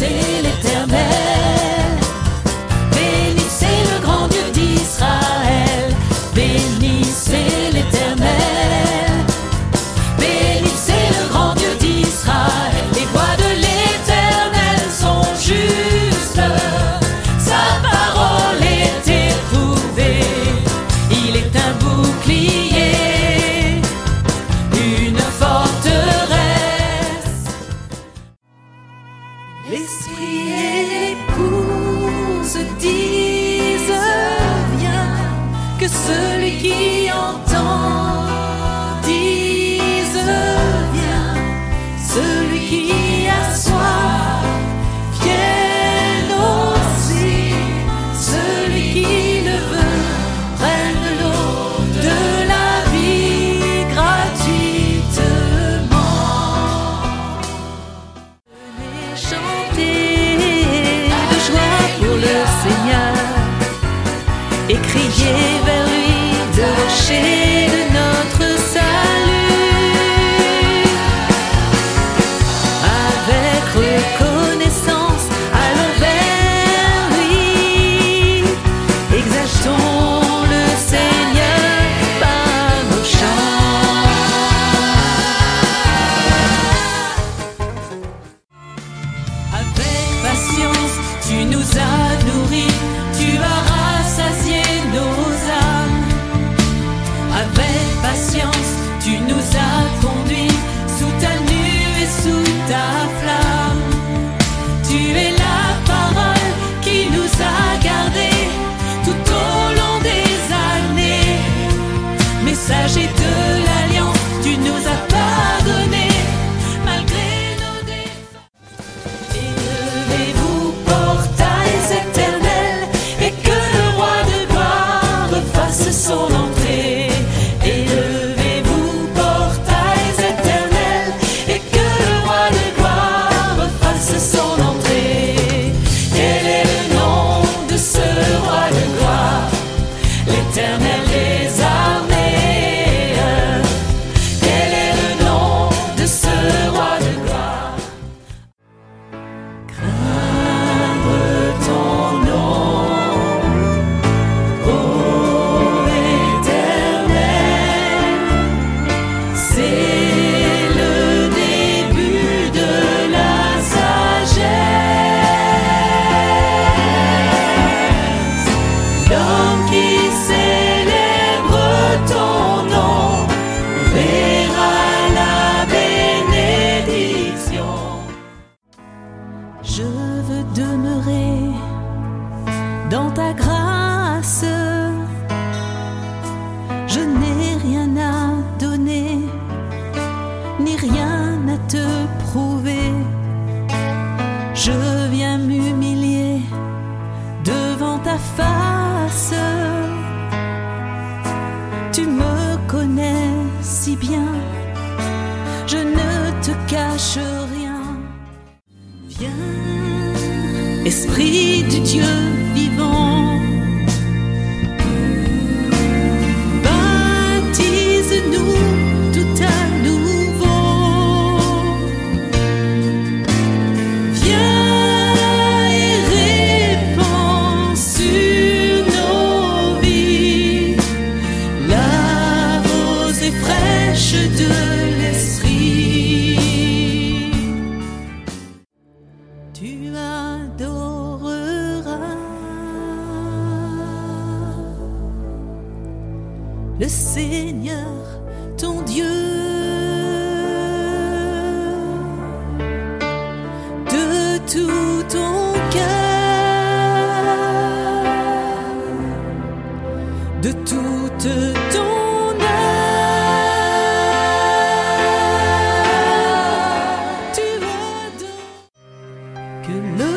Bénissez l'Éternel, bénissez le grand Dieu d'Israël, bénissez l'Éternel, bénissez le grand Dieu d'Israël. Les voies de l'Éternel sont justes, sa parole est éprouvée, il est un bouclier, une forteresse. L'esprit et l'épouse disent viens, que celui qui entend dise viens, celui qui a soif vienne aussi, celui qui le veut prenne de l'eau de la vie gratuitement. Venez chanter de joie pour le Seigneur et crier vers lui, le rocher de notre salut. Avec reconnaissance, allons vers lui, exaltons le Seigneur par nos chants. Avec patience, tu nous as nourris, tu as rassasié nos âmes. Avec patience, tu nous as conduits sous ta nuée, sous ta flamme. Tu es la parole qui nous a gardés tout au long des années. Messager de l'alliance, tu nous as pardonné malgré nos défauts. Élevez-vous, portails éternels, et que le roi de gloire fasse son entrée. Élevez-vous, portails éternels, et que le roi de gloire fasse son entrée. Quel est le nom de ce roi de gloire? L'Éternel des armées. Quel est le nom de ce roi de gloire? Craindre ton nom, ô Éternel, c'est le début de la sagesse. L'homme qui célèbre ton nom verra la bénédiction. Je veux demeurer dans ta grâce. Je n'ai rien à donner, ni rien à te prouver. Je viens m'humilier devant ta face. Tu me connais si bien, je ne te cache rien. Viens, Esprit du Dieu vivant, baptise-nous tout à nouveau. Viens et répands sur nos vies la rosée fraîche de l'Esprit. Tu adoreras le Seigneur ton Dieu de tout ton cœur, de toute ton âme. Tu adoreras que le